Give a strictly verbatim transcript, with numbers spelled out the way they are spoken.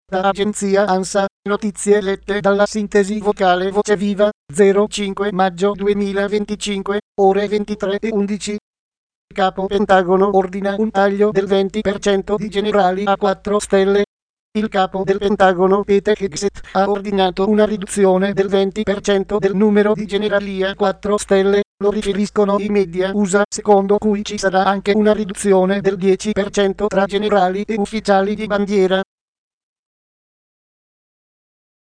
Da agenzia ANSA, notizie lette dalla sintesi vocale Voce Viva, zero cinque maggio duemilaventicinque, ore ventitré e undici. Capo Pentagono ordina un taglio del venti per cento di generali a quattro stelle. Il capo del Pentagono Pete Hegseth ha ordinato una riduzione del venti per cento del numero di generali a quattro stelle, lo riferiscono i media U S A, secondo cui ci sarà anche una riduzione del dieci per cento tra generali e ufficiali di bandiera.